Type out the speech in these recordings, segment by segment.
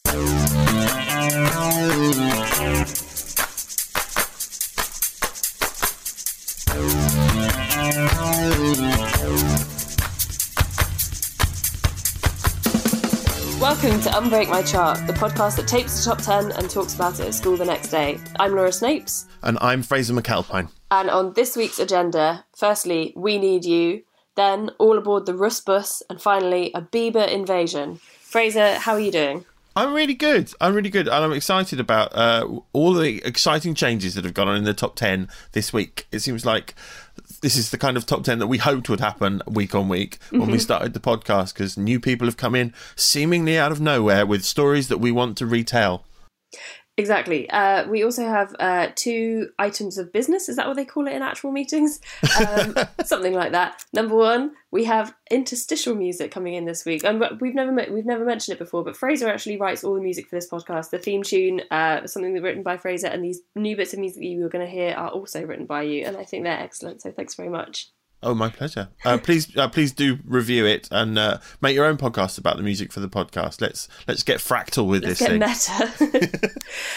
Welcome to Unbreak My Chart, the podcast that tapes the top 10 and talks about it at school the next day. I'm Laura Snapes. And I'm Fraser McAlpine. And on this week's agenda, firstly, We Need You, then All Aboard the Russ Bus, and finally, a Bieber invasion. Fraser, how are you doing? I'm really good. And I'm excited about all the exciting changes that have gone on in the top 10 this week. It seems like this is the kind of top 10 that we hoped would happen week on week when we started the podcast, because new people have come in seemingly out of nowhere with stories that we want to retell. Exactly. We also have 2 items of business. Is that what they call it in actual meetings? Something like that. Number 1, we have interstitial music coming in this week, and we've never mentioned it before. But Fraser actually writes all the music for this podcast. The theme tune, something that's written by Fraser, and these new bits of music that you were going to hear are also written by you, and I think they're excellent. So thanks very much. Oh, my pleasure. Please do review it and make your own podcast about the music for the podcast. Let's get fractal with this thing. Meta.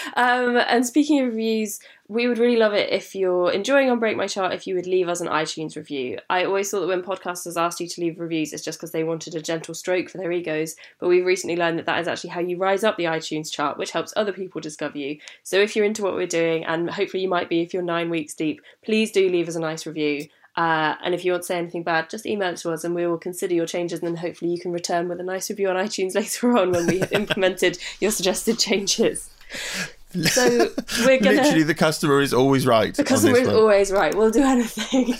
And speaking of reviews, we would really love it if you're enjoying Unbreak My Chart, if you would leave us an iTunes review. I always thought that when podcasters asked you to leave reviews, it's just because they wanted a gentle stroke for their egos. But we've recently learned that is actually how you rise up the iTunes chart, which helps other people discover you. So if you're into what we're doing, and hopefully you might be if you're 9 weeks deep, please do leave us a nice review. And if you want to say anything bad, just email it to us and we will consider your changes, and then hopefully you can return with a nice review on iTunes later on when we have implemented your suggested changes. So we're going to... Literally, the customer is always right. The customer is always right. We'll do anything.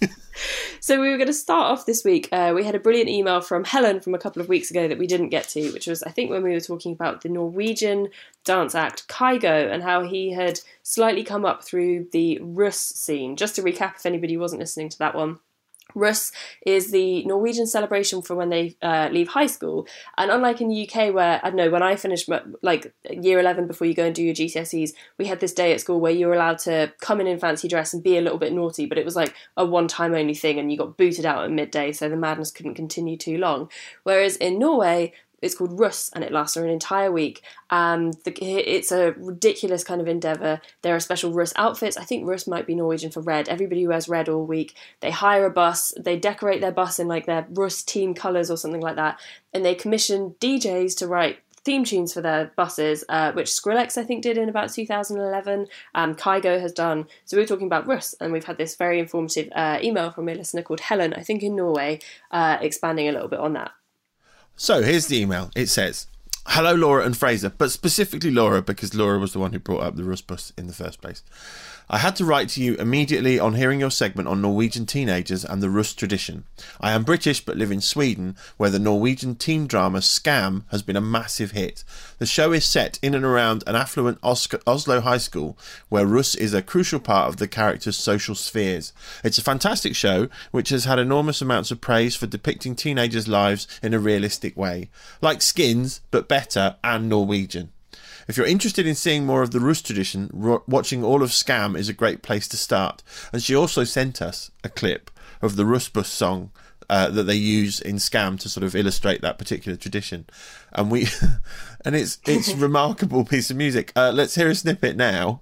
So we were going to start off this week. We had a brilliant email from Helen from a couple of weeks ago that we didn't get to, which was, I think, when we were talking about the Norwegian dance act Kygo and how he had slightly come up through the Russ scene. Just to recap, if anybody wasn't listening to that one, Russ is the Norwegian celebration for when they leave high school. And unlike in the UK where, I don't know, when I finished like year 11 before you go and do your GCSEs, we had this day at school where you were allowed to come in fancy dress and be a little bit naughty, but it was like a one-time only thing and you got booted out at midday, so the madness couldn't continue too long. Whereas in Norway, it's called Russ, and it lasts for an entire week. It's a ridiculous kind of endeavour. There are special Russ outfits. I think Russ might be Norwegian for red. Everybody wears red all week. They hire a bus. They decorate their bus in like their Russ team colours or something like that. And they commission DJs to write theme tunes for their buses, which Skrillex, I think, did in about 2011. Kygo has done. So we're talking about Russ, and we've had this very informative email from a listener called Helen, I think in Norway, expanding a little bit on that. So here's the email. It says, "Hello, Laura and Fraser," but specifically Laura because Laura was the one who brought up the Russ bus in the first place. "I had to write to you immediately on hearing your segment on Norwegian teenagers and the Russ tradition. I am British but live in Sweden, where the Norwegian teen drama Skam has been a massive hit. The show is set in and around an affluent Oslo high school, where Russ is a crucial part of the characters' social spheres. It's a fantastic show, which has had enormous amounts of praise for depicting teenagers' lives in a realistic way. Like Skins, but better and Norwegian. If you're interested in seeing more of the Russ tradition, watching all of Skam is a great place to start." And she also sent us a clip of the Russ bus song that they use in Skam to sort of illustrate that particular tradition. And and it's a remarkable piece of music. Let's hear a snippet now.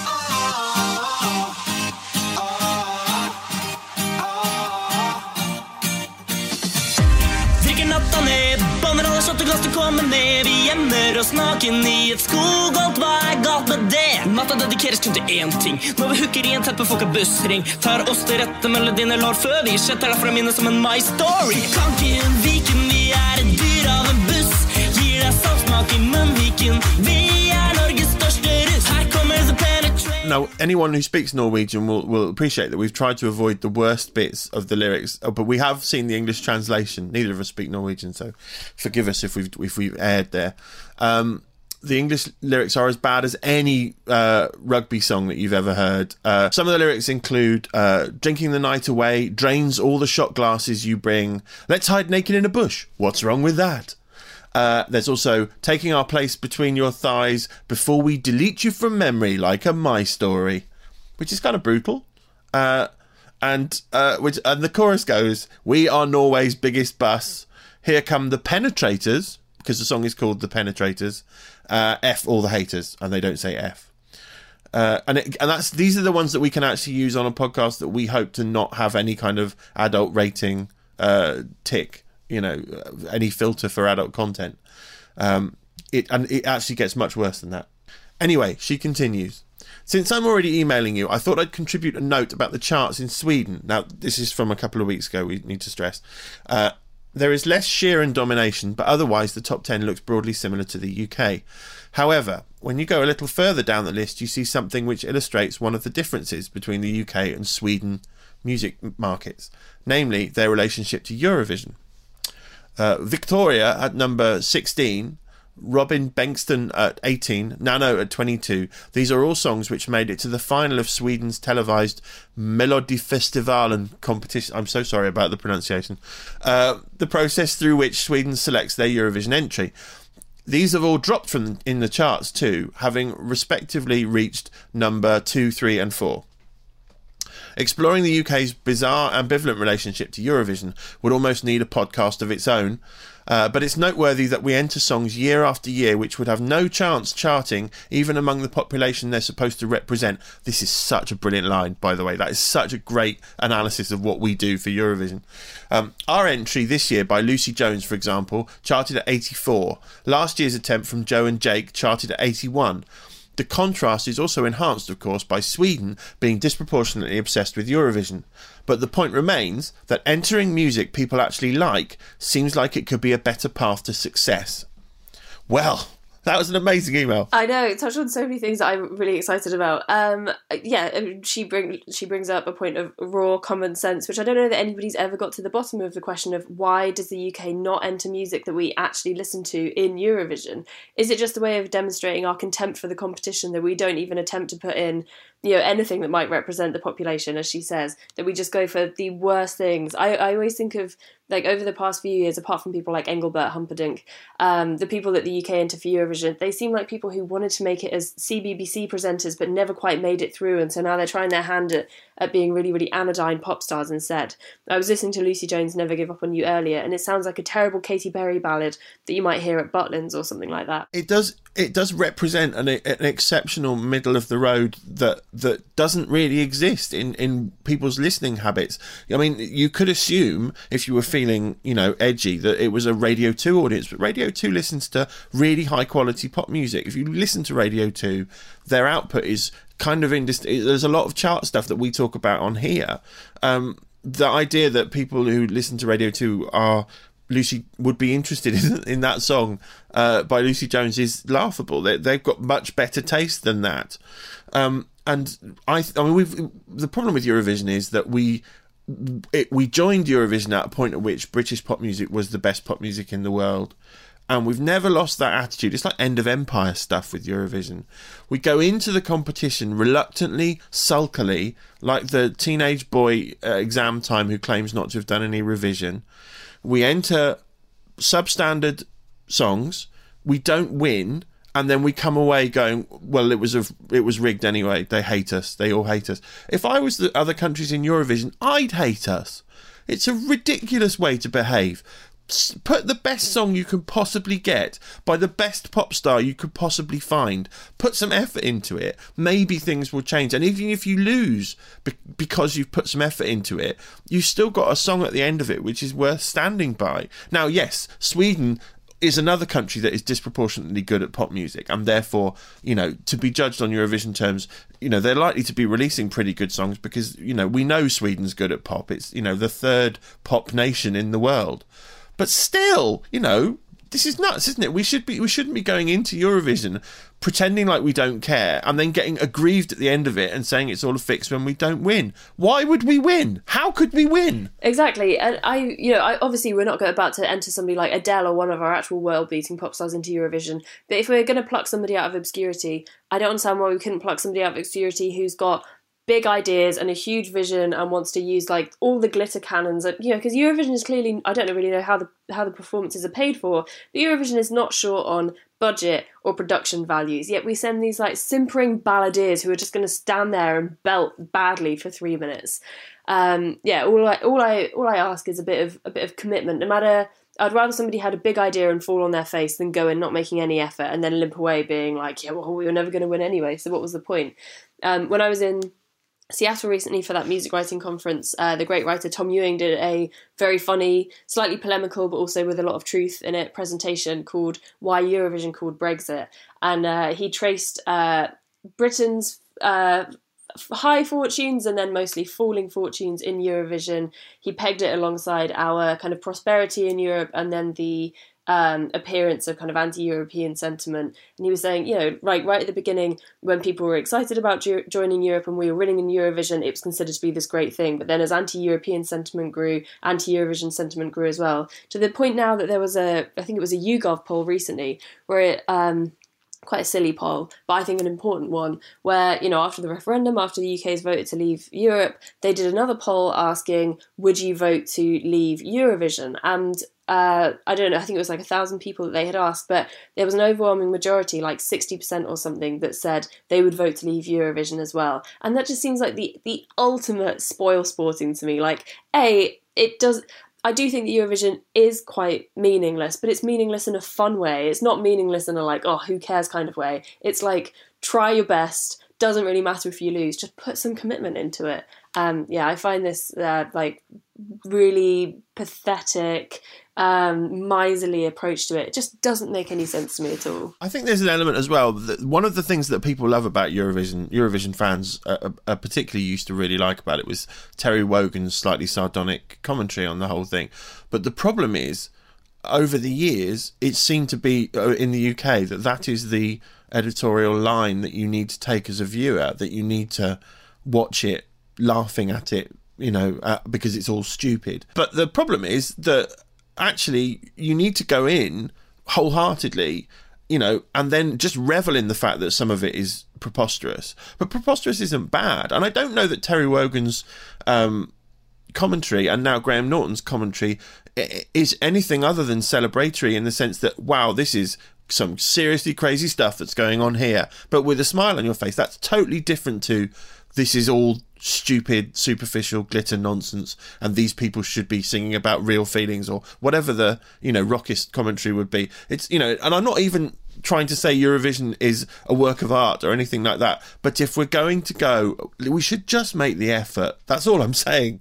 Glass til komme ned, vi gjemmer oss naken I et skog. Alt hva galt med det? Natta dedikeres kun til én ting. Når vi hooker I en tettbefolket bussring, tar oss til rette melodien lar før vi setter derfra minnet som en My Story. Kan ikke en viken, vi et dyr av en buss. Gir deg saltsmak I munnviken. Vi Norges største russ. Her kommer the penetration. Now, anyone who speaks Norwegian will appreciate that we've tried to avoid the worst bits of the lyrics, but we have seen the English translation. Neither of us speak Norwegian, so forgive us if we've erred there. The English lyrics are as bad as any rugby song that you've ever heard. Some of the lyrics include drinking the night away, drains all the shot glasses you bring, let's hide naked in a bush, what's wrong with that? There's also taking our place between your thighs before we delete you from memory like a My Story, which is kind of brutal. And the chorus goes, "We are Norway's biggest bus. Here come the penetrators. because the song is called The Penetrators. F all the haters, and they don't say F. These are the ones that we can actually use on a podcast that we hope to not have any kind of adult rating tick, any filter for adult content. It actually gets much worse than that. Anyway, she continues. Since I'm already emailing you, I thought I'd contribute a note about the charts in Sweden. Now, this is from a couple of weeks ago, we need to stress. There is less Sheeran domination, but otherwise the top 10 looks broadly similar to the UK. However, when you go a little further down the list, you see something which illustrates one of the differences between the UK and Sweden music markets, namely their relationship to Eurovision. Victoria at number 16, Robin Bengtsson at 18, Nano at 22. These are all songs which made it to the final of Sweden's televised Melodifestivalen competition. I'm so sorry about the pronunciation. The process through which Sweden selects their Eurovision entry. These have all dropped in the charts too, having respectively reached number 2, 3 and 4. Exploring the UK's bizarre, ambivalent relationship to Eurovision would almost need a podcast of its own, but it's noteworthy that we enter songs year after year which would have no chance charting even among the population they're supposed to represent. This is such a brilliant line, by the way. That is such a great analysis of what we do for Eurovision. Our entry this year by Lucy Jones, for example, charted at 84. Last year's attempt from Joe and Jake charted at 81. The contrast is also enhanced, of course, by Sweden being disproportionately obsessed with Eurovision. But the point remains that entering music people actually like seems like it could be a better path to success. Well, that was an amazing email. I know, it touched on so many things that I'm really excited about. She brings up a point of raw common sense, which I don't know that anybody's ever got to the bottom of the question of why does the UK not enter music that we actually listen to in Eurovision? Is it just a way of demonstrating our contempt for the competition that we don't even attempt to put in, anything that might represent the population, as she says, that we just go for the worst things? I always think of, like, over the past few years, apart from people like Engelbert Humperdinck, the people that the UK enter for Eurovision, they seem like people who wanted to make it as CBBC presenters but never quite made it through, and so now they're trying their hand at being really, really anodyne pop stars instead. I was listening to Lucy Jones' Never Give Up on You earlier, and it sounds like a terrible Katy Perry ballad that you might hear at Butlins or something like that. It does represent an exceptional middle of the road that doesn't really exist in people's listening habits. I mean, you could assume, if you were feeling, edgy, that it was a Radio 2 audience, but Radio 2 listens to really high quality pop music. If you listen to Radio 2, their output is kind of there's a lot of chart stuff that we talk about on here. The idea that people who listen to Radio 2 would be interested in that song by Lucy Jones is laughable. They've got much better taste than that. The problem with Eurovision is that we joined Eurovision at a point at which British pop music was the best pop music in the world. And we've never lost that attitude. It's like end of empire stuff with Eurovision. We go into the competition reluctantly, sulkily, like the teenage boy exam time who claims not to have done any revision. We enter substandard songs. We don't win. And then we come away going, well, it was rigged anyway. They hate us. They all hate us. If I was the other countries in Eurovision, I'd hate us. It's a ridiculous way to behave. Put the best song you can possibly get by the best pop star you could possibly find. Put some effort into it. Maybe things will change. And even if you lose because you've put some effort into it, you've still got a song at the end of it which is worth standing by. Now, yes, Sweden is another country that is disproportionately good at pop music, and therefore, to be judged on Eurovision terms, they're likely to be releasing pretty good songs because, we know Sweden's good at pop. It's, the third pop nation in the world. But still, this is nuts, isn't it? We shouldn't be going into Eurovision pretending like we don't care and then getting aggrieved at the end of it and saying it's all a fix when we don't win. Why would we win? How could we win? Exactly. And I obviously we're not about to enter somebody like Adele or one of our actual world-beating pop stars into Eurovision. But if we're going to pluck somebody out of obscurity, I don't understand why we couldn't pluck somebody out of obscurity who's got big ideas and a huge vision and wants to use like all the glitter cannons, because Eurovision is clearly, I don't really know how the performances are paid for, but Eurovision is not short on budget or production values, yet we send these like simpering balladeers who are just going to stand there and belt badly for 3 minutes. All I ask is a bit of commitment, no matter I'd rather somebody had a big idea and fall on their face than go in not making any effort and then limp away being like, yeah, well, we were never going to win anyway, so what was the point? When I was in Seattle recently for that music writing conference, the great writer Tom Ewing did a very funny, slightly polemical, but also with a lot of truth in it, presentation called Why Eurovision Called Brexit. And he traced Britain's high fortunes and then mostly falling fortunes in Eurovision. He pegged it alongside our kind of prosperity in Europe and then the appearance of kind of anti-European sentiment. And he was saying, you know, right at the beginning, when people were excited about joining Europe and we were winning in Eurovision, it was considered to be this great thing. But then as anti-European sentiment grew, anti-Eurovision sentiment grew as well. To the point now that there was I think it was a YouGov poll recently, where it, quite a silly poll, but I think an important one, where, you know, after the referendum, after the UK's voted to leave Europe, they did another poll asking, would you vote to leave Eurovision? And I don't know, I think it was like 1,000 people that they had asked, but there was an overwhelming majority, like 60% or something, that said they would vote to leave Eurovision as well. And that just seems like the ultimate spoil sporting to me. Like, I do think that Eurovision is quite meaningless, but it's meaningless in a fun way. It's not meaningless in a like, oh, who cares kind of way. It's like, try your best, doesn't really matter if you lose, just put some commitment into it. I find this like really pathetic, miserly approach to it. It just doesn't make any sense to me at all. I think there's an element as well that one of the things that people love about Eurovision fans particularly used to really like about it was Terry Wogan's slightly sardonic commentary on the whole thing. But the problem is, over the years, it seemed to be in the UK that is the editorial line that you need to take as a viewer, that you need to watch it laughing at it, you know, because it's all stupid. But the problem is that actually you need to go in wholeheartedly, you know, and then just revel in the fact that some of it is preposterous. But preposterous isn't bad. And I don't know that Terry Wogan's commentary and now Graham Norton's commentary is anything other than celebratory, in the sense that, wow, this is some seriously crazy stuff that's going on here, but with a smile on your face. That's totally different to, this is all stupid, superficial glitter nonsense, and these people should be singing about real feelings, or whatever the, you know, rockist commentary would be. It's, you know, and I'm not even trying to say Eurovision is a work of art or anything like that, but if we're going to go, we should just make the effort. That's all I'm saying.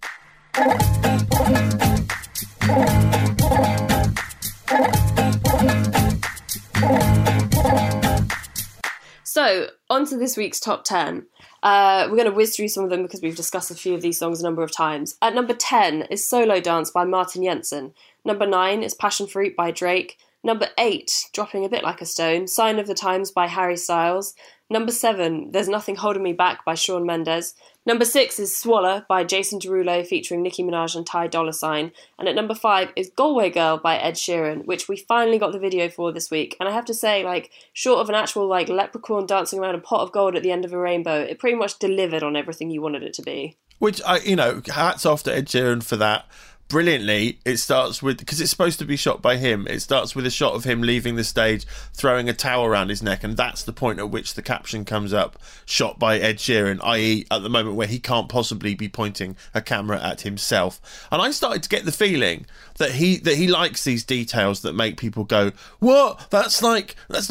So, on to this week's top 10. We're going to whiz through some of them because we've discussed a few of these songs a number of times. At number 10 is Solo Dance by Martin Jensen. Number 9 is Passion Fruit by Drake. Number 8, dropping a bit like a stone, Sign of the Times by Harry Styles. Number 7, There's Nothing Holding Me Back by Shawn Mendes. Number 6 is Swallow by Jason Derulo featuring Nicki Minaj and Ty Dolla $ign. And at number 5 is Galway Girl by Ed Sheeran, which we finally got the video for this week. And I have to say, like, short of an actual, like, leprechaun dancing around a pot of gold at the end of a rainbow, it pretty much delivered on everything you wanted it to be. Which, you know, hats off to Ed Sheeran for that. Brilliantly, it starts with, because it's supposed to be shot by him, it starts with a shot of him leaving the stage, throwing a towel around his neck, and that's the point at which the caption comes up, shot by Ed Sheeran, i.e. at the moment where he can't possibly be pointing a camera at himself. And I started to get the feeling that he likes these details that make people go, what? That's like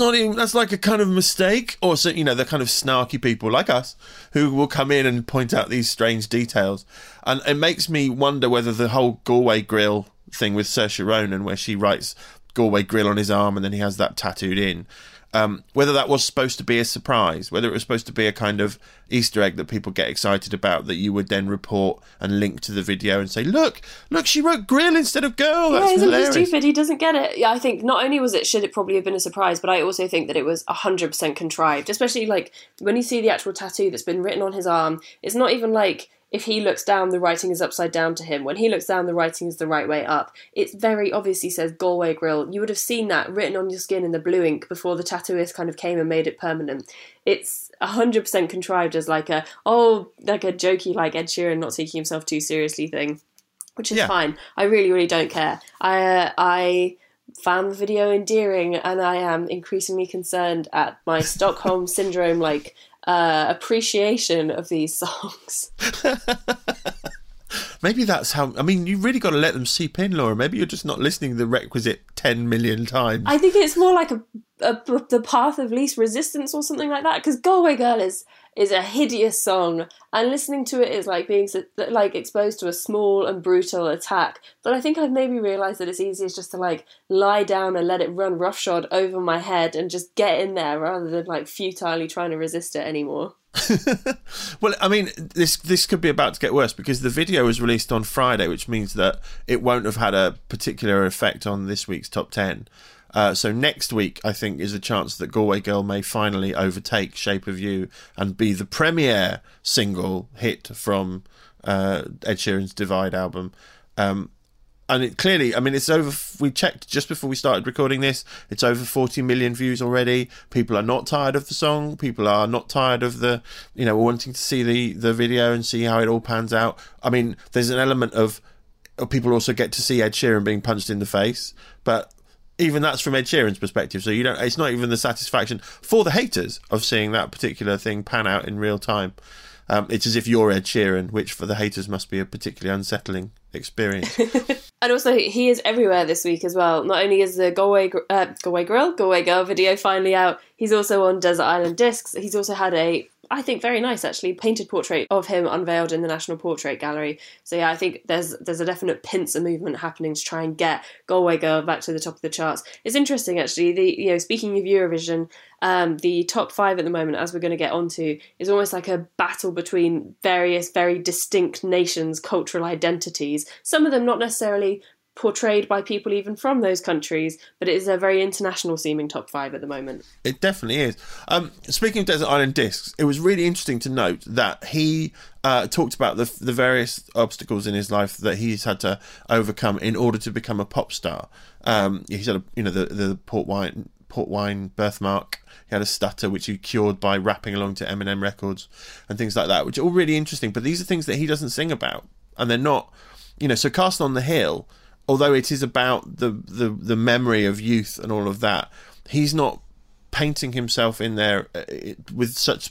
a kind of mistake? Or, so, you know, the kind of snarky people like us who will come in and point out these strange details. And it makes me wonder whether the whole Galway Grill thing with Saoirse Ronan, where she writes Galway Grill on his arm and then he has that tattooed in, whether that was supposed to be a surprise, whether it was supposed to be a kind of Easter egg that people get excited about, that you would then report and link to the video and say, look, she wrote grill instead of girl. That's hilarious. He's stupid. He doesn't get it. Yeah, I think not only should it probably have been a surprise, but I also think that it was 100% contrived, especially like when you see the actual tattoo that's been written on his arm. It's not even like, if he looks down, the writing is upside down to him. When he looks down, the writing is the right way up. It very obviously says Galway Grill. You would have seen that written on your skin in the blue ink before the tattooist kind of came and made it permanent. It's 100% contrived as like a jokey, like Ed Sheeran not taking himself too seriously thing, which is fine. I really, really don't care. I found the video endearing, and I am increasingly concerned at my Stockholm Syndrome, like, appreciation of these songs. maybe that's how. I mean, you really got to let them seep in, Laura. Maybe you're just not listening the requisite 10 million times. I think it's more like the path of least resistance or something like that. Because "Go Away Girl" is a hideous song, and listening to it is like being exposed to a small and brutal attack. But I think I've maybe realised that it's easiest just to like lie down and let it run roughshod over my head and just get in there rather than like futilely trying to resist it anymore. Well, I mean, this could be about to get worse because the video was released on Friday, which means that it won't have had a particular effect on this week's top 10. So next week, I think, is a chance that Galway Girl may finally overtake Shape of You and be the premier single hit from Ed Sheeran's Divide album. And it clearly, I mean, it's over. We checked just before we started recording this. It's over 40 million views already. People are not tired of the song. People are not tired of wanting to see the video and see how it all pans out. I mean, there's an element of people also get to see Ed Sheeran being punched in the face, but even that's from Ed Sheeran's perspective. So it's not even the satisfaction for the haters of seeing that particular thing pan out in real time. It's as if you're Ed Sheeran, which for the haters must be a particularly unsettling experience. And also, he is everywhere this week as well. Not only is the Galway Girl video finally out, he's also on Desert Island Discs. He's also had a, I think, very nice, actually, painted portrait of him unveiled in the National Portrait Gallery. So yeah, I think there's a definite pincer movement happening to try and get Galway Girl back to the top of the charts. It's interesting, actually. Speaking of Eurovision, the top 5 at the moment, as we're going to get onto, is almost like a battle between various very distinct nations' cultural identities. Some of them not necessarily portrayed by people even from those countries, but it is a very international seeming top 5 at the moment. It definitely is. Speaking of Desert Island Discs, it was really interesting to note that he talked about the various obstacles in his life that he's had to overcome in order to become a pop star. He's had the port wine birthmark. He had a stutter, which he cured by rapping along to Eminem records and things like that, which are all really interesting. But these are things that he doesn't sing about, and they're not, so Castle on the Hill, although it is about the memory of youth and all of that, he's not painting himself in there with such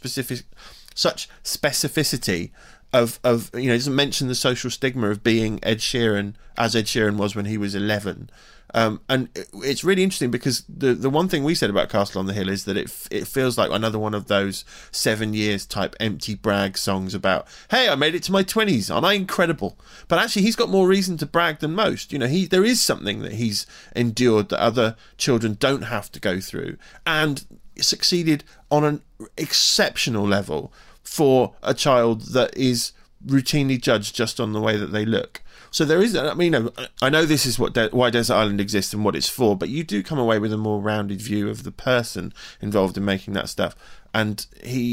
specificity of he doesn't mention the social stigma of being Ed Sheeran as Ed Sheeran was when he was 11. And it's really interesting because the one thing we said about Castle on the Hill is that it feels like another one of those 7 years type empty brag songs about, hey, I made it to my 20s, aren't I incredible? But actually he's got more reason to brag than most. There is something that he's endured that other children don't have to go through, and succeeded on an exceptional level for a child that is routinely judged just on the way that they look. So there is, I know this is why Desert Island exists and what it's for, but you do come away with a more rounded view of the person involved in making that stuff. And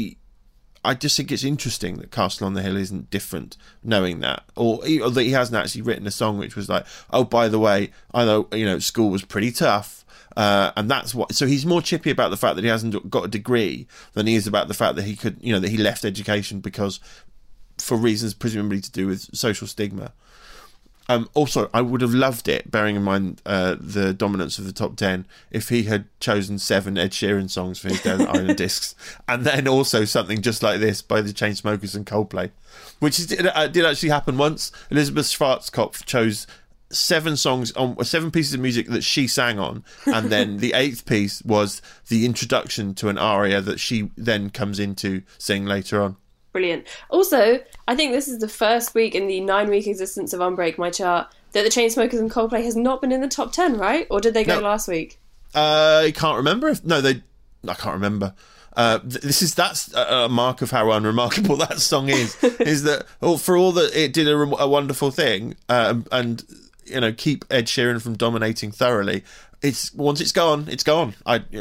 I just think it's interesting that Castle on the Hill isn't different, knowing that, or that he hasn't actually written a song which was like, oh, by the way, I know, school was pretty tough. And that's what, so he's more chippy about the fact that he hasn't got a degree than he is about the fact that he could, that he left education because, for reasons presumably to do with social stigma. Also, I would have loved it, bearing in mind the dominance of the top 10, if he had chosen 7 Ed Sheeran songs for his Desert Island Discs, and then also something just like this by the Chainsmokers and Coldplay, which did actually happen once. Elizabeth Schwarzkopf chose 7 songs on 7 pieces of music that she sang on, and then the 8th piece was the introduction to an aria that she then comes in to sing later on. Brilliant. Also, I think this is the first week in the 9-week existence of Unbreak My Chart that the Chainsmokers and Coldplay has not been in the top 10, right? Or did they go last week? I can't remember. I can't remember. That's a mark of how unremarkable that song is. Is that for all that it did a wonderful thing, and keep Ed Sheeran from dominating thoroughly. Once it's gone, it's gone.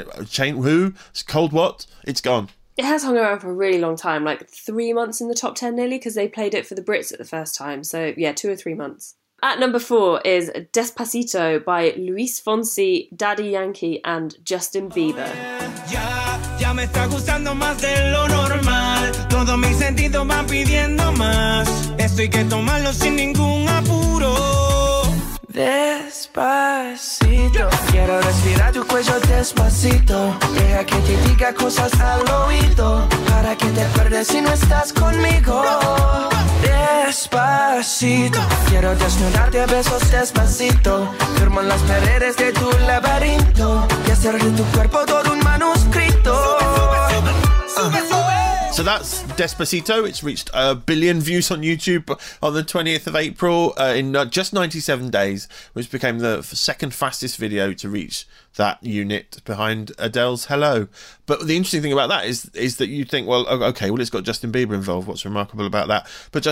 It's Cold What? It's gone. It has hung around for a really long time, like 3 months in the top 10 nearly, because they played it for the Brits at the first time. So, yeah, 2 or 3 months. At number 4 is Despacito by Luis Fonsi, Daddy Yankee and Justin Bieber. Ya me está gustando más de lo normal. Todos mis sentidos van pidiendo más. Esto hay que tomarlo sin ningún apuro. Despacito, quiero respirar tu cuello despacito. Deja que te diga cosas al oído, para que te pierdas si no estás conmigo. Despacito. despacito. Quiero desnudarte a besos despacito. Firmo en las paredes de tu laberinto y hacer de tu cuerpo todo un manuscrito. So that's Despacito. It's reached 1 billion views on YouTube on the 20th of April in just 97 days, which became the second fastest video to reach that unit behind Adele's Hello. But the interesting thing about that is that you think, well, okay, well, it's got Justin Bieber involved. What's remarkable about that? But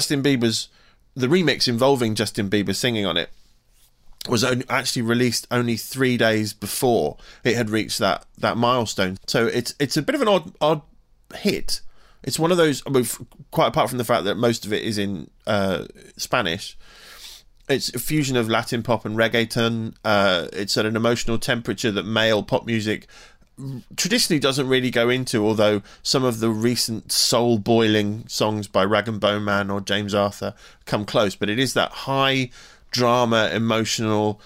the remix involving Justin Bieber singing on it was actually released only 3 days before it had reached that milestone. So it's a bit of an odd hit. It's one of those, quite apart from the fact that most of it is in Spanish, it's a fusion of Latin pop and reggaeton. It's at an emotional temperature that male pop music traditionally doesn't really go into, although some of the recent soul-boiling songs by Rag & Bone Man or James Arthur come close. But it is that high drama, emotional,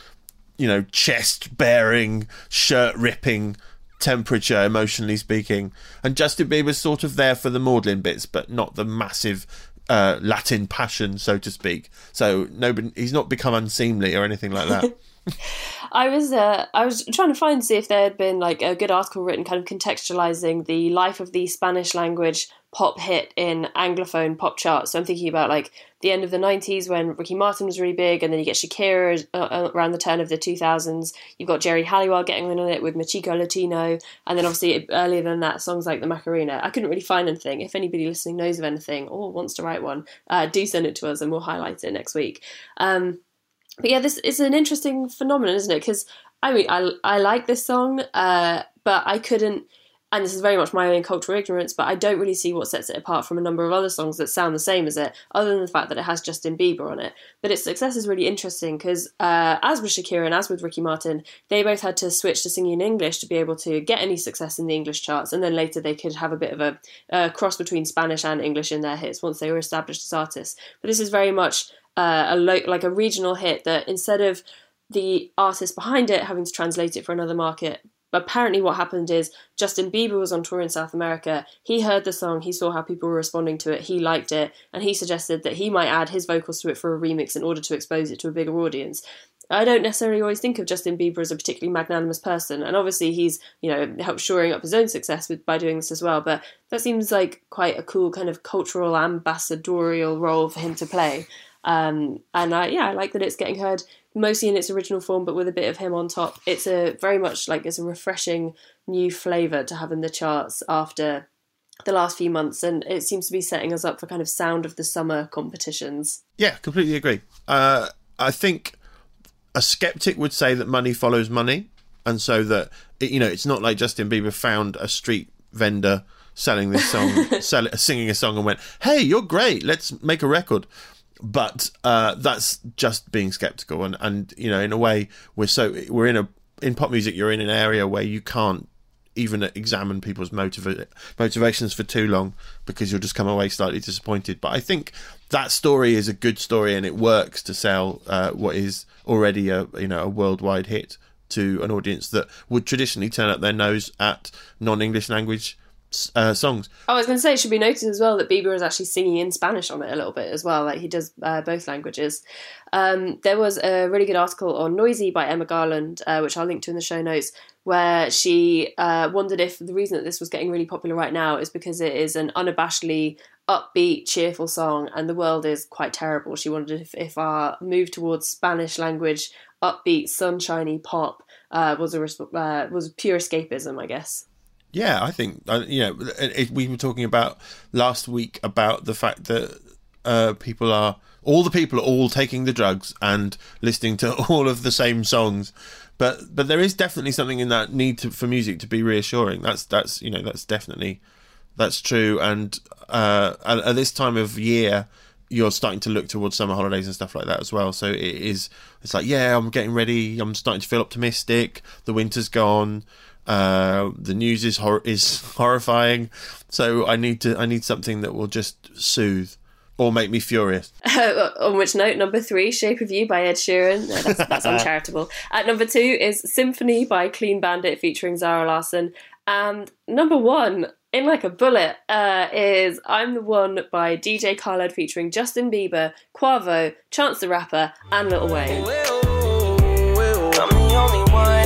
chest-bearing, shirt-ripping temperature, emotionally speaking, and Justin Bieber's sort of there for the maudlin bits, but not the massive Latin passion, so to speak. So he's not become unseemly or anything like that. I was trying to see if there had been like a good article written kind of contextualizing the life of the Spanish language pop hit in Anglophone pop charts. So I'm thinking about like the end of the 90s when Ricky Martin was really big, and then you get Shakira around the turn of the 2000s. You've got Jerry Halliwell getting in on it with Machico Latino, and then obviously earlier than that, songs like the Macarena. I couldn't really find anything. If anybody listening knows of anything or wants to write one, do send it to us and we'll highlight it next week. But yeah, this is an interesting phenomenon, isn't it? Because, I like this song, but I couldn't, and this is very much my own cultural ignorance, but I don't really see what sets it apart from a number of other songs that sound the same as it, other than the fact that it has Justin Bieber on it. But its success is really interesting because, as with Shakira and as with Ricky Martin, they both had to switch to singing in English to be able to get any success in the English charts, and then later they could have a bit of a cross between Spanish and English in their hits once they were established as artists. But this is very much like a regional hit that instead of the artist behind it having to translate it for another market, apparently what happened is Justin Bieber was on tour in South America. He heard the song, he saw how people were responding to it, he liked it, and he suggested that he might add his vocals to it for a remix in order to expose it to a bigger audience. I don't necessarily always think of Justin Bieber as a particularly magnanimous person, and obviously he's, helped shoring up his own success by doing this as well, but that seems like quite a cool kind of cultural ambassadorial role for him to play. I like that it's getting heard mostly in its original form, but with a bit of him on top. It's very much like it's a refreshing new flavour to have in the charts after the last few months, and it seems to be setting us up for kind of sound of the summer competitions. Yeah, completely agree. I think a skeptic would say that money follows money, and so that it's not like Justin Bieber found a street vendor selling this song, singing a song, and went, "Hey, you're great, let's make a record." But that's just being skeptical, and in a way in pop music, you're in an area where you can't even examine people's motivations for too long, because you'll just come away slightly disappointed. But I think that story is a good story, and it works to sell what is already a worldwide hit to an audience that would traditionally turn up their nose at non-English language songs. I was going to say, it should be noted as well that Bieber is actually singing in Spanish on it a little bit as well. Like, he does both languages. There was a really good article on Noisy by Emma Garland, which I'll link to in the show notes, where she wondered if the reason that this was getting really popular right now is because it is an unabashedly upbeat, cheerful song, and the world is quite terrible. She wondered if our move towards Spanish language, upbeat, sunshiny pop was pure escapism, I guess. Yeah, I think, we were talking about last week about the fact that people are all taking the drugs and listening to all of the same songs. But there is definitely something in that need for music to be reassuring. That's true. And at this time of year, you're starting to look towards summer holidays and stuff like that as well. So it's like, yeah, I'm getting ready. I'm starting to feel optimistic. The winter's gone. The news is horrifying, so I need something that will just soothe or make me furious. On which note, number 3, Shape of You by Ed Sheeran. No, that's uncharitable. At number 2 is Symphony by Clean Bandit featuring Zara Larsson. And number 1 In Like a Bullet is I'm the One by DJ Khaled featuring Justin Bieber, Quavo, Chance the Rapper, and Lil Wayne. I'm the only one.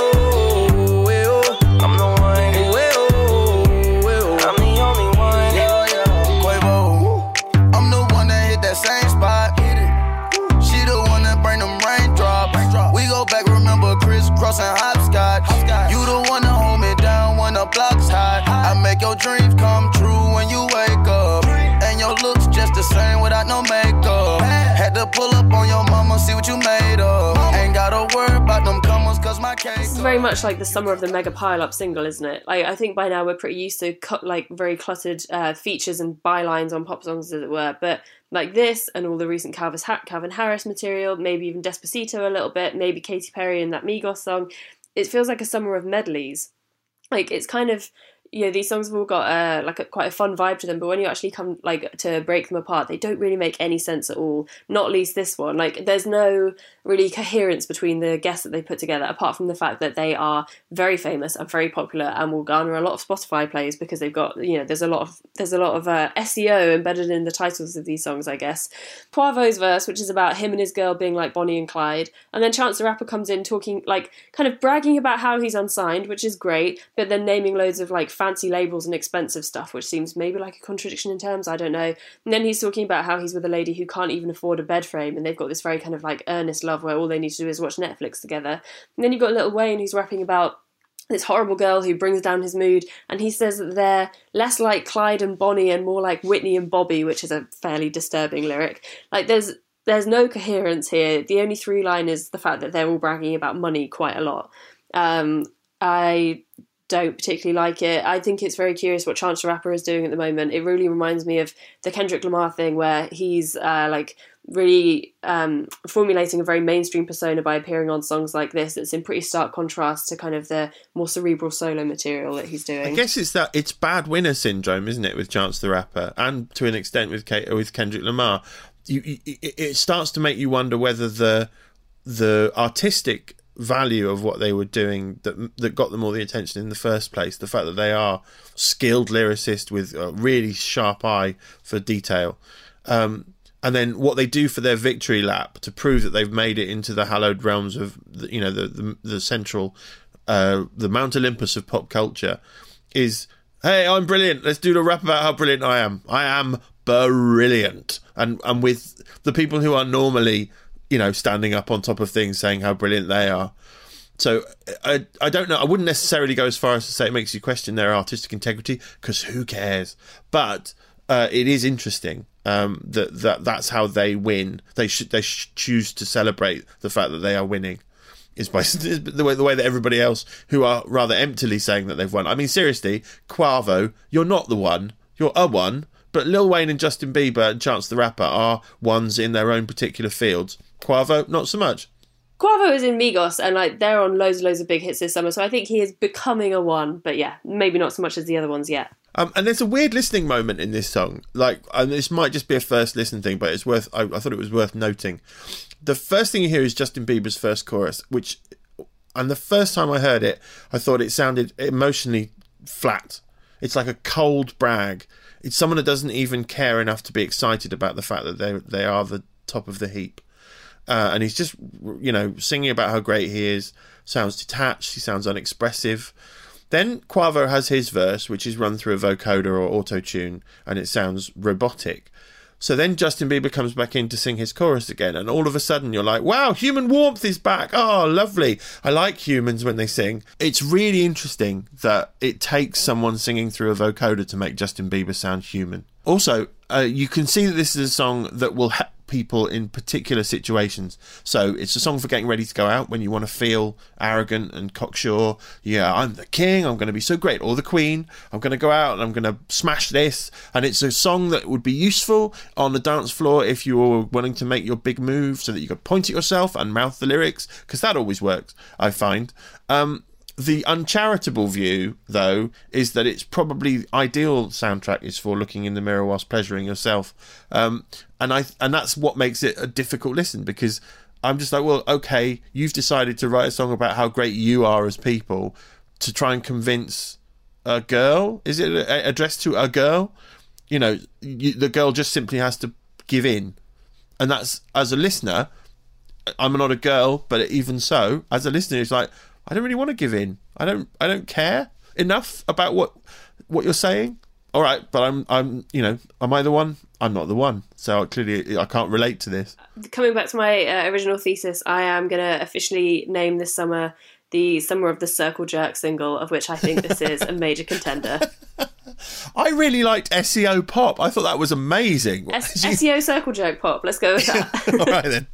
I'm the one. I'm the only one. Quavo. I'm the one that hit that same spot. She the one that bring them raindrops. We go back, remember crisscross and hopscotch. You the one that hold me down when the block's hot. I make your dreams come true when you wake up. And your looks just the same without no makeup. Had to pull up on your mama, see what you made of. Ain't gotta worry about them comers, cause my cake. This is very much like the Summer of the Mega Pile-Up single, isn't it? Like, I think by now we're pretty used to very cluttered features and bylines on pop songs, as it were. But like this and all the recent Calvin Harris material, maybe even Despacito a little bit, maybe Katy Perry and that Migos song, it feels like a summer of medleys. Like, it's kind of, you know, these songs have all got quite a fun vibe to them, but when you actually come like to break them apart, they don't really make any sense at all. Not least this one. Like, there's no really coherence between the guests that they put together, apart from the fact that they are very famous and very popular and will garner a lot of Spotify plays because they've got, you know, there's a lot of SEO embedded in the titles of these songs, I guess. Quavo's verse, which is about him and his girl being like Bonnie and Clyde, and then Chance the Rapper comes in talking, like, kind of bragging about how he's unsigned, which is great, but then naming loads of like fancy labels and expensive stuff, which seems maybe like a contradiction in terms, I don't know. And then he's talking about how he's with a lady who can't even afford a bed frame, and they've got this very kind of like earnest love where all they need to do is watch Netflix together. And then you've got Lil Wayne who's rapping about this horrible girl who brings down his mood, and he says that they're less like Clyde and Bonnie and more like Whitney and Bobby, which is a fairly disturbing lyric. Like, there's no coherence here. The only through line is the fact that they're all bragging about money quite a lot. I don't particularly like it. I think it's very curious what Chance the Rapper is doing at the moment. It really reminds me of the Kendrick Lamar thing, where he's really formulating a very mainstream persona by appearing on songs like this. It's in pretty stark contrast to kind of the more cerebral solo material that he's doing. I guess it's bad winner syndrome, isn't it, with Chance the Rapper, and to an extent with Kendrick Lamar. It starts to make you wonder whether the artistic value of what they were doing that got them all the attention in the first place, the fact that they are skilled lyricists with a really sharp eye for detail, and then what they do for their victory lap to prove that they've made it into the hallowed realms of the central the Mount Olympus of pop culture is, hey, I'm brilliant, let's do the rap about how brilliant I am brilliant, and with the people who are normally, you know, standing up on top of things saying how brilliant they are. So I don't know, I wouldn't necessarily go as far as to say it makes you question their artistic integrity, because who cares? But it is interesting that's how they win. They choose to celebrate the fact that they are winning, is by the way that everybody else who are rather emptily saying that they've won. I mean, seriously, Quavo, you're not the one, you're a one, but Lil Wayne and Justin Bieber and Chance the Rapper are ones in their own particular fields. Quavo, not so much. Quavo is in Migos, and like they're on loads of big hits this summer, so I think he is becoming a one, but yeah, maybe not so much as the other ones yet. And there's a weird listening moment in this song. Like, and this might just be a first listen thing, but it's worth. I thought it was worth noting. The first thing you hear is Justin Bieber's first chorus, and the first time I heard it, I thought it sounded emotionally flat. It's like a cold brag. It's someone that doesn't even care enough to be excited about the fact that they are the top of the heap. And he's just, you know, singing about how great he is. Sounds detached. He sounds unexpressive. Then Quavo has his verse, which is run through a vocoder or auto-tune, and it sounds robotic. So then Justin Bieber comes back in to sing his chorus again, and all of a sudden you're like, wow, human warmth is back. Oh, lovely. I like humans when they sing. It's really interesting that it takes someone singing through a vocoder to make Justin Bieber sound human. Also, you can see that this is a song that will help people in particular situations. So it's a song for getting ready to go out when you want to feel arrogant and cocksure. Yeah, I'm the king, I'm going to be so great, or the queen, I'm going to go out and I'm going to smash this. And it's a song that would be useful on the dance floor if you were wanting to make your big move, so that you could point at yourself and mouth the lyrics, because that always works, I find. The uncharitable view, though, is that it's probably the ideal soundtrack is for looking in the mirror whilst pleasuring yourself. And that's what makes it a difficult listen, because I'm just like, well, okay, you've decided to write a song about how great you are as people to try and convince a girl? Is it addressed to a girl? You know, the girl just simply has to give in. And that's, as a listener, I'm not a girl, but even so, as a listener, it's like, I don't really want to give in. I don't care enough about what you're saying. All right, but I'm you know, am I the one? I'm not the one. So clearly I can't relate to this. Coming back to my original thesis, I am going to officially name this summer the Summer of the Circle Jerk single, of which I think this is a major contender. I really liked SEO Pop. I thought that was amazing. SEO Circle Jerk Pop. Let's go with that. All right then.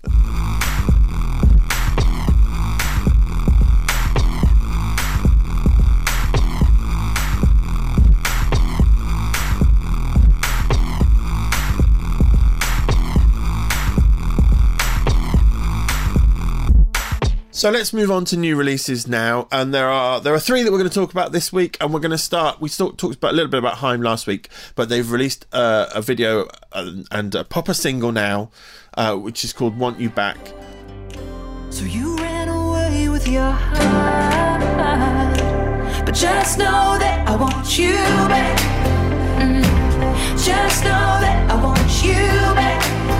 So let's move on to new releases now, and there are 3 that we're going to talk about this week, and we're going to start. We talked about a little bit about Haim last week, but they've released a video and a proper single now, which is called "Want You Back." So you ran away with your heart, but just know that I want you back. Just know that I want you back.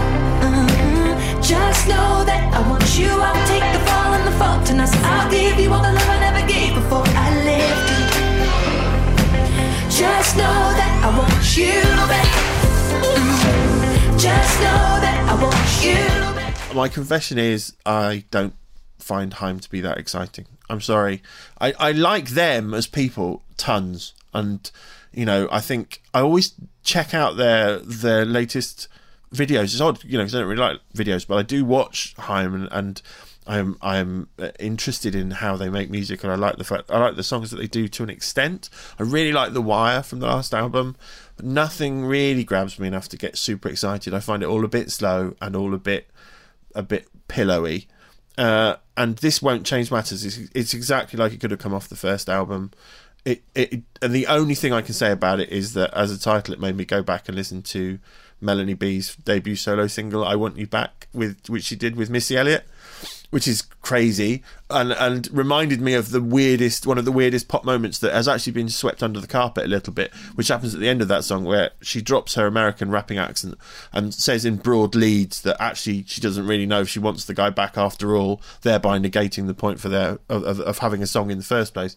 Just know that I want you. I'll take the fall and the fault, and I'll give you all the love I never gave before I left you. Just know that I want you back. Just know that I want you back. My confession is I don't find Haim to be that exciting. I'm sorry. I like them as people tons, and you know, I think I always check out their latest videos. It's odd, you know, because I don't really like videos, but I do watch Haim, and I'm interested in how they make music, and I like the songs that they do to an extent. I really like The Wire from the last album, but nothing really grabs me enough to get super excited. I find it all a bit slow and all a bit pillowy, and this won't change matters. It's exactly like it could have come off the first album. And the only thing I can say about it is that as a title, it made me go back and listen to Melanie B's debut solo single, "I Want You Back," which she did with Missy Elliott, which is crazy, and reminded me of one of the weirdest pop moments that has actually been swept under the carpet a little bit, which happens at the end of that song, where she drops her American rapping accent and says in broad leads that actually she doesn't really know if she wants the guy back after all, thereby negating the point of having a song in the first place.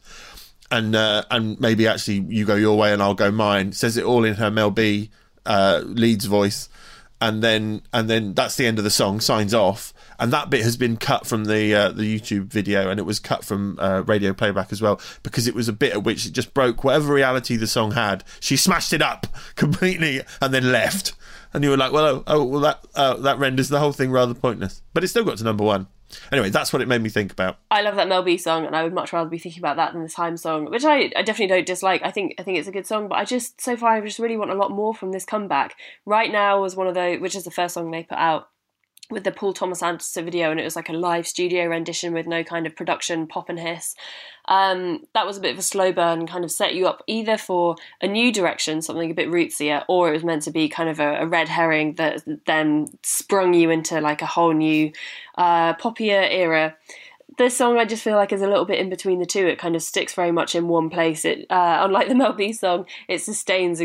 And maybe actually you go your way and I'll go mine. Says it all in her Mel B Leeds voice, and then that's the end of the song. Signs off, and that bit has been cut from the YouTube video, and it was cut from radio playback as well, because it was a bit at which it just broke whatever reality the song had. She smashed it up completely and then left, and you were like, well, that renders the whole thing rather pointless, but it still got to number 1. Anyway, that's what it made me think about. I love that Mel B song, and I would much rather be thinking about that than this Haim song, which I definitely don't dislike. I think it's a good song, but I just really want a lot more from this comeback. Right Now was one of those, which is the first song they put out with the Paul Thomas Anderson video, and it was like a live studio rendition with no kind of production pop and hiss. That was a bit of a slow burn, kind of set you up either for a new direction, something a bit rootsier, or it was meant to be kind of a red herring that then sprung you into like a whole new poppier era. This song I just feel like is a little bit in between the two. It kind of sticks very much in one place. It unlike the Mel B song, it sustains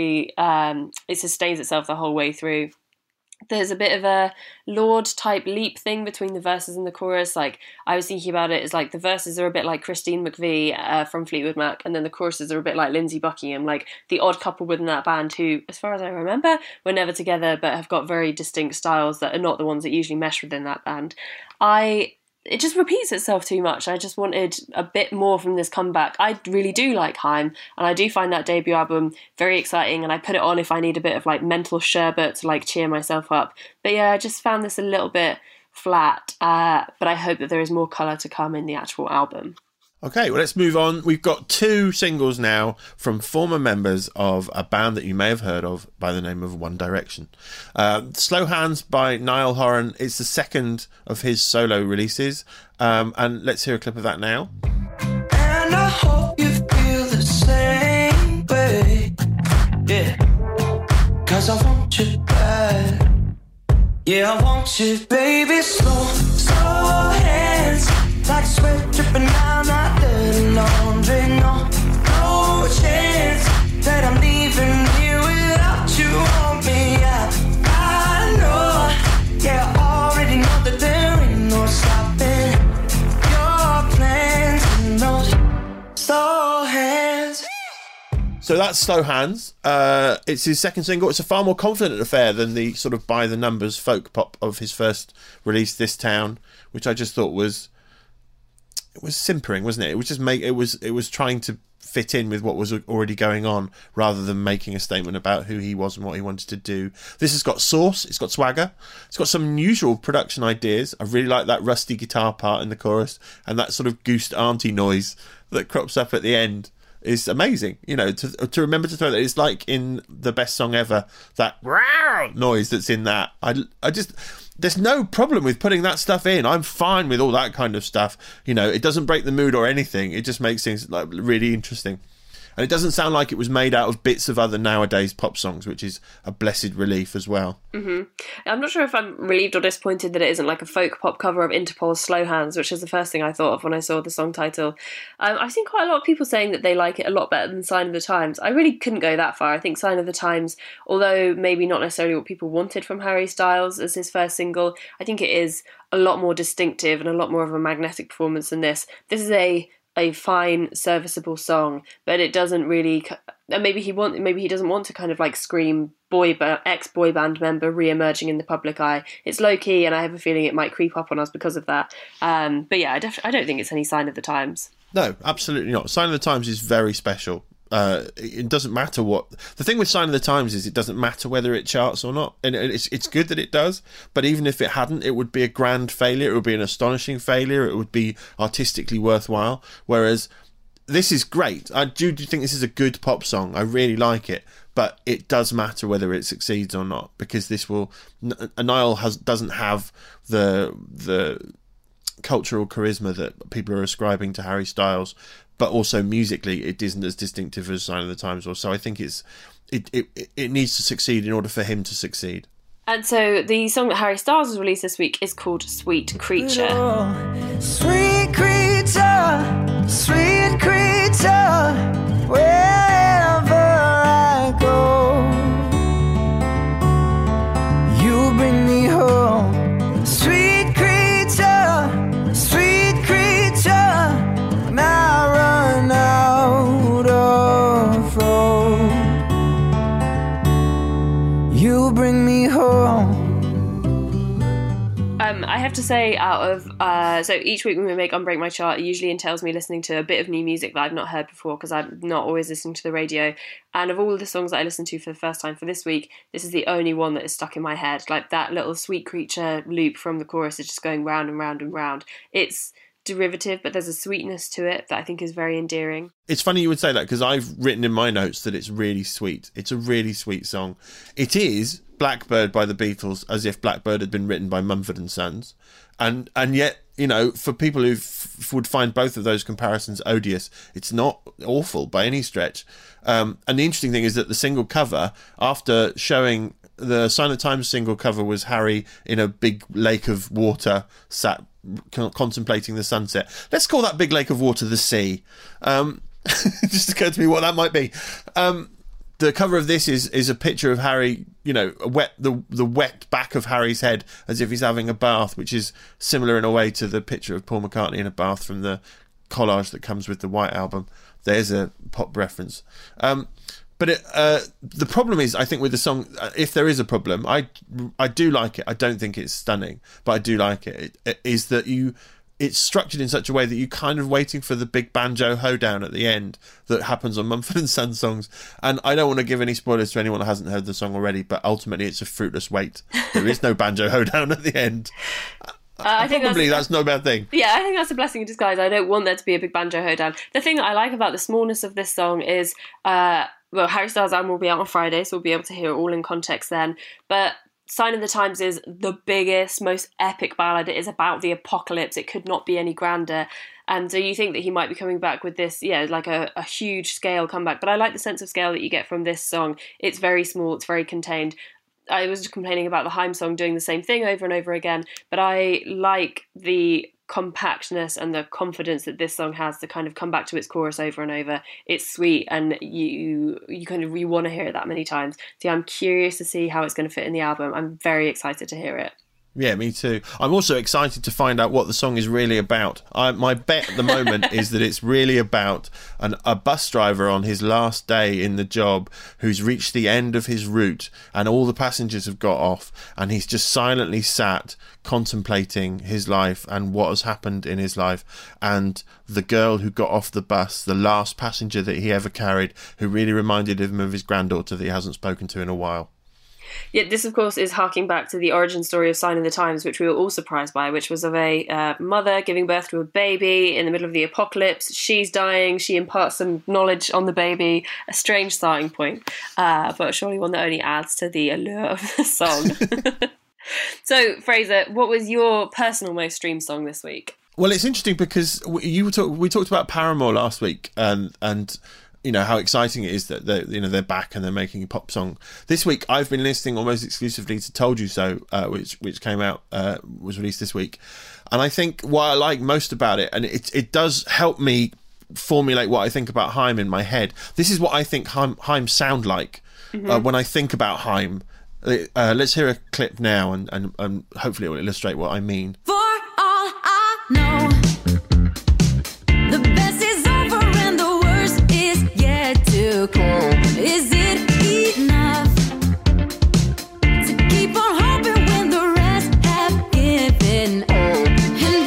itself the whole way through. There's a bit of a Lorde type leap thing between the verses and the chorus. Like, I was thinking about it as like the verses are a bit like Christine McVie from Fleetwood Mac, and then the choruses are a bit like Lindsey Buckingham, like the odd couple within that band who, as far as I remember, were never together but have got very distinct styles that are not the ones that usually mesh within that band. It just repeats itself too much. I just wanted a bit more from this comeback. I really do like Haim, and I do find that debut album very exciting, and I put it on if I need a bit of like mental sherbet to like cheer myself up. But yeah, I just found this a little bit flat, but I hope that there is more colour to come in the actual album. Okay, well, let's move on. We've got 2 singles now from former members of a band that you may have heard of by the name of One Direction. Slow Hands by Niall Horan is the second of his solo releases, and let's hear a clip of that now. And I hope you feel the same way, yeah, 'cause I want you bad. Yeah, I want you, baby, slow hands, like sweat dripping down that dirty laundry. No slow hands. So that's Slow Hands. It's his second single. It's a far more confident affair than the sort of by the numbers folk pop of his first release, This Town, which I just thought was simpering, wasn't it? It was just it was trying to fit in with what was already going on rather than making a statement about who he was and what he wanted to do. This has got sauce, it's got swagger, it's got some unusual production ideas. I really like that rusty guitar part in the chorus, and that sort of goosed auntie noise that crops up at the end is amazing. You know, to remember to throw that. It's like in The Best Song Ever, that noise that's in that. I just, there's no problem with putting that stuff in. I'm fine with all that kind of stuff. You know, it doesn't break the mood or anything. It just makes things like really interesting. And it doesn't sound like it was made out of bits of other nowadays pop songs, which is a blessed relief as well. Mm-hmm. I'm not sure if I'm relieved or disappointed that it isn't like a folk pop cover of Interpol's Slow Hands, which is the first thing I thought of when I saw the song title. I've seen quite a lot of people saying that they like it a lot better than Sign of the Times. I really couldn't go that far. I think Sign of the Times, although maybe not necessarily what people wanted from Harry Styles as his first single, I think it is a lot more distinctive and a lot more of a magnetic performance than this. This is a fine, serviceable song, but it doesn't really. Maybe he doesn't want to kind of like scream ex-boy band member re-emerging in the public eye. It's low key, and I have a feeling it might creep up on us because of that. But yeah, I don't think it's any Sign of the Times. No, absolutely not. Sign of the Times is very special. It doesn't matter what the thing with Sign of the Times is. It doesn't matter whether it charts or not, and it's good that it does. But even if it hadn't, it would be a grand failure. It would be an astonishing failure. It would be artistically worthwhile. Whereas this is great. I do think this is a good pop song. I really like it, but it does matter whether it succeeds or not, because this will. Niall doesn't have the cultural charisma that people are ascribing to Harry Styles. But also musically, it isn't as distinctive as Sign of the Times was. So I think it needs to succeed in order for him to succeed. And so the song that Harry Styles has released this week is called Sweet Creature. Sweet creature, sweet creature, wherever I go, you bring me home. Sweet creature, sweet creature, and I run out of road. You bring me home. I have to say, so each week when we make Unbreak My Chart, it usually entails me listening to a bit of new music that I've not heard before, because I'm not always listening to the radio. And of all the songs that I listened to for the first time for this week, this is the only one that is stuck in my head. Like that little Sweet Creature loop from the chorus is just going round and round and round. It's derivative, but there's a sweetness to it that I think is very endearing. It's funny you would say that, because I've written in my notes that it's really sweet. It's a really sweet song. It is Blackbird by the Beatles, as if Blackbird had been written by Mumford & Sons. And yet, you know, for people who would find both of those comparisons odious, it's not awful by any stretch. And the interesting thing is that the single cover, after showing the Sign of the Times single cover, was Harry in a big lake of water, sat contemplating the sunset. Let's call that big lake of water the sea. It just occurred to me what that might be. The cover of this is a picture of Harry, you know, the wet back of Harry's head as if he's having a bath, which is similar in a way to the picture of Paul McCartney in a bath from the collage that comes with the White Album. There's a pop reference. But the problem is, I think, with the song, if there is a problem, I do like it. I don't think it's stunning, but I do like it. It is that it's structured in such a way that you're kind of waiting for the big banjo hoedown at the end that happens on Mumford & Sons songs. And I don't want to give any spoilers to anyone that hasn't heard the song already, but ultimately it's a fruitless wait. There is no banjo hoedown at the end. I think that's no bad thing. Yeah, I think that's a blessing in disguise. I don't want there to be a big banjo hoedown. The thing that I like about the smallness of this song is, Harry Styles' album will be out on Friday, so we'll be able to hear it all in context then. But Sign of the Times is the biggest, most epic ballad. It is about the apocalypse. It could not be any grander. And so you think that he might be coming back with this, like a huge scale comeback. But I like the sense of scale that you get from this song. It's very small. It's very contained. I was complaining about the Haim song doing the same thing over and over again, but I like the compactness and the confidence that this song has to kind of come back to its chorus over and over. It's sweet, and you want to hear it that many times. So I'm curious to see how it's going to fit in the album. I'm very excited to hear it. Yeah, me too. I'm also excited to find out what the song is really about. My bet at the moment is that it's really about a bus driver on his last day in the job who's reached the end of his route and all the passengers have got off and he's just silently sat contemplating his life and what has happened in his life, and the girl who got off the bus, the last passenger that he ever carried, who really reminded him of his granddaughter that he hasn't spoken to in a while. Yeah, this, of course, is harking back to the origin story of Sign of the Times, which we were all surprised by, which was of a mother giving birth to a baby in the middle of the apocalypse. She's dying. She imparts some knowledge on the baby. A strange starting point, but surely one that only adds to the allure of the song. So, Fraser, what was your personal most streamed song this week? Well, it's interesting because we talked about Paramore last week, and you know how exciting it is that they're back and they're making a pop song. This week, I've been listening almost exclusively to "Told You So," which came out, was released this week, and I think what I like most about it, and it does help me formulate what I think about Haim in my head. This is what I think Haim sound like when I think about Haim. Let's hear a clip now, and hopefully it will illustrate what I mean. For all I know, the best is over and the worst is yet to come. Is it enough to keep on hoping when the rest have given up? And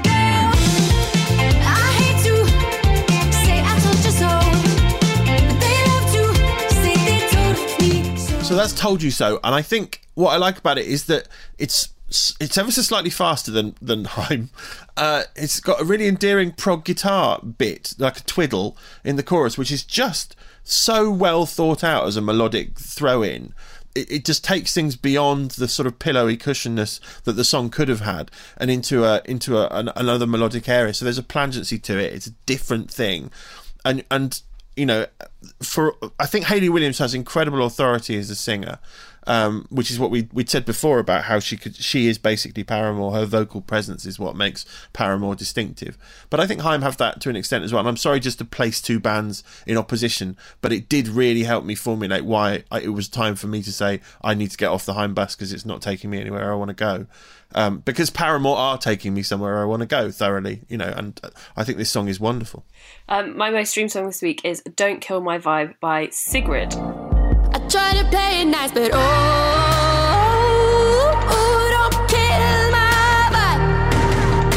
I hate to say I told you so, but they love to say they told me so. So that's "Told You So," and I think what I like about it is that it's ever so slightly faster than Haim. It's got a really endearing prog guitar bit, like a twiddle in the chorus, which is just so well thought out as a melodic throw-in. It just takes things beyond the sort of pillowy cushionness that the song could have had and into another melodic area. So there's a plangency to it. It's a different thing, and you know, I think Hayley Williams has incredible authority as a singer, which is what we'd said before about how she is basically Paramore. Her vocal presence is what makes Paramore distinctive. But I think Haim have that to an extent as well. And I'm sorry just to place two bands in opposition, but it did really help me formulate why it was time for me to say I need to get off the Haim bus because it's not taking me anywhere I want to go. Because Paramore are taking me somewhere I want to go thoroughly, you know, and I think this song is wonderful. My most streamed song this week is "Don't Kill My Vibe" by Sigrid. I try to play it nice, but don't kill my vibe.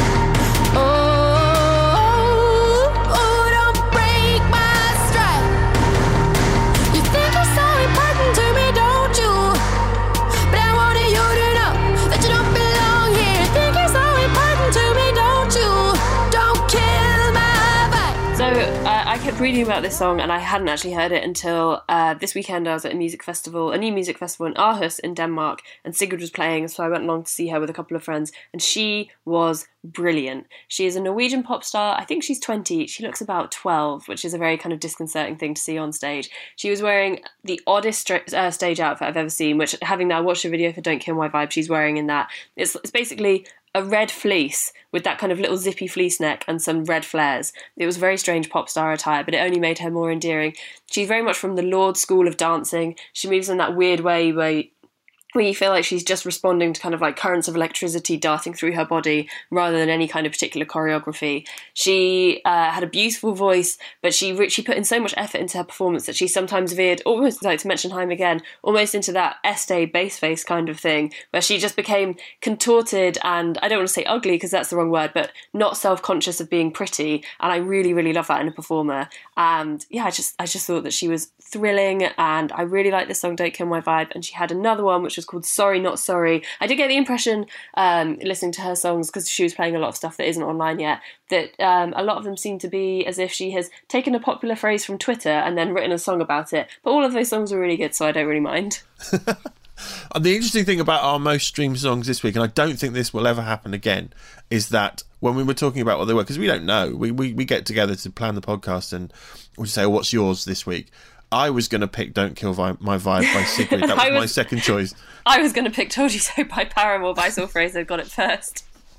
Don't break my stride. You think you're so important to me, don't you? But I wanted you to know that you don't belong here. You think you're so important to me, don't you? Don't kill my vibe. So I kept reading about this song and I hadn't actually heard it until this weekend. I was at a new music festival in Aarhus in Denmark, and Sigrid was playing, so I went along to see her with a couple of friends, and she was brilliant. She is a Norwegian pop star. I think she's 20. She looks about 12, which is a very kind of disconcerting thing to see on stage. She was wearing the oddest stage outfit I've ever seen, which, having now watched a video for Don't Kill My Vibe, she's wearing in that. It's basically a red fleece with that kind of little zippy fleece neck and some red flares. It was very strange pop star attire, but it only made her more endearing. She's very much from the Lord school of dancing. She moves in that weird way where you feel like she's just responding to kind of like currents of electricity darting through her body rather than any kind of particular choreography. She had a beautiful voice, but she put in so much effort into her performance that she sometimes veered, almost like to mention Haim again, almost into that Estee bass face kind of thing, where she just became contorted and, I don't want to say ugly because that's the wrong word, but not self-conscious of being pretty. And I really, really love that in a performer. And yeah, I just thought that she was thrilling, and I really like this song, Don't Kill My Vibe. And she had another one which was called Sorry Not Sorry. I did get the impression, listening to her songs, because she was playing a lot of stuff that isn't online yet, that a lot of them seem to be as if she has taken a popular phrase from Twitter and then written a song about it. But all of those songs were really good, so I don't really mind. The interesting thing about our most streamed songs this week, and I don't think this will ever happen again, is that when we were talking about what they were, because we don't know, we get together to plan the podcast and we say, oh, what's yours this week? I was going to pick Don't Kill My Vibe by Sigrid. That was my second choice. I was going to pick Told You So by Paramore, but I saw Fraser got it first.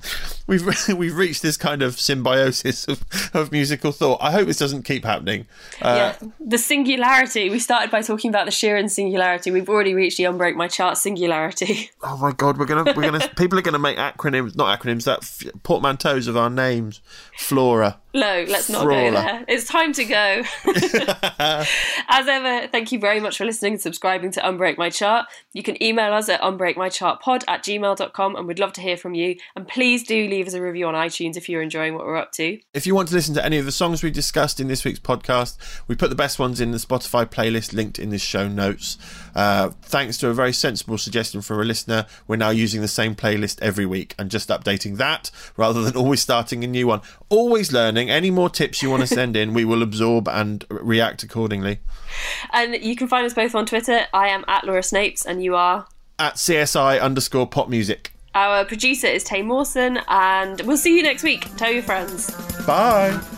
we've reached this kind of symbiosis of musical thought. I hope this doesn't keep happening. The singularity. We started by talking about the Sheeran singularity. We've already reached the Unbreak My Chart singularity. Oh my God, we're gonna people are gonna make portmanteaus of our names. Flora. No, let's not go there. It's time to go. As ever, thank you very much for listening and subscribing to Unbreak My Chart. You can email us at unbreakmychartpod@gmail.com and we'd love to hear from you. And please do leave us a review on iTunes if you're enjoying what we're up to. If you want to listen to any of the songs we discussed in this week's podcast, we put the best ones in the Spotify playlist linked in this show notes. Thanks to a very sensible suggestion from a listener, we're now using the same playlist every week and just updating that rather than always starting a new one. Always learning. Any more tips you want to send in, we will absorb and react accordingly. And you can find us both on Twitter. I am at Laura Snapes and you are? At CSI_popmusic. Our producer is Tay Mawson and we'll see you next week. Tell your friends. Bye.